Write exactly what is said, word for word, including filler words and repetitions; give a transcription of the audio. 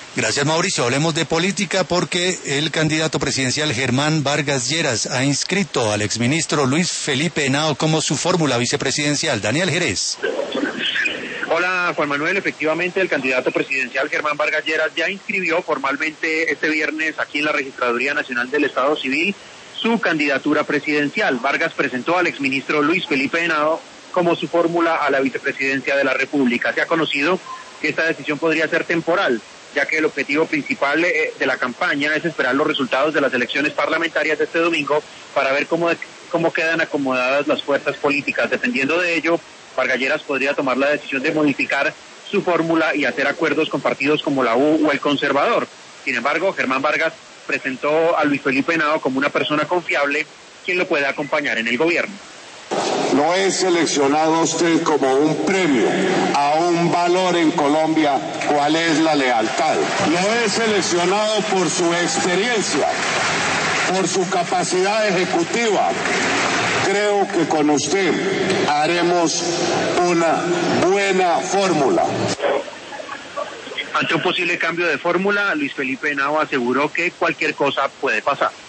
Gracias, Mauricio. Hablemos de política porque el candidato presidencial Germán Vargas Lleras ha inscrito al exministro Luis Felipe Henao como su fórmula vicepresidencial. Daniel Jerez. Hola, Juan Manuel. Efectivamente, el candidato presidencial Germán Vargas Lleras ya inscribió formalmente este viernes aquí en la Registraduría Nacional del Estado Civil su candidatura presidencial. Vargas presentó al exministro Luis Felipe Henao como su fórmula a la vicepresidencia de la República. Se ha conocido que esta decisión podría ser temporal, ya que el objetivo principal de la campaña es esperar los resultados de las elecciones parlamentarias de este domingo para ver cómo, cómo quedan acomodadas las fuerzas políticas. Dependiendo de ello, Vargas Lleras podría tomar la decisión de modificar su fórmula y hacer acuerdos con partidos como la U o el Conservador. Sin embargo, Germán Vargas presentó a Luis Felipe Henao como una persona confiable quien lo puede acompañar en el gobierno. Lo he seleccionado a usted como un premio a un valor en Colombia, ¿cuál es la lealtad? Lo he seleccionado por su experiencia, por su capacidad ejecutiva. Creo que con usted haremos una buena fórmula. Ante un posible cambio de fórmula, Luis Felipe Henao aseguró que cualquier cosa puede pasar.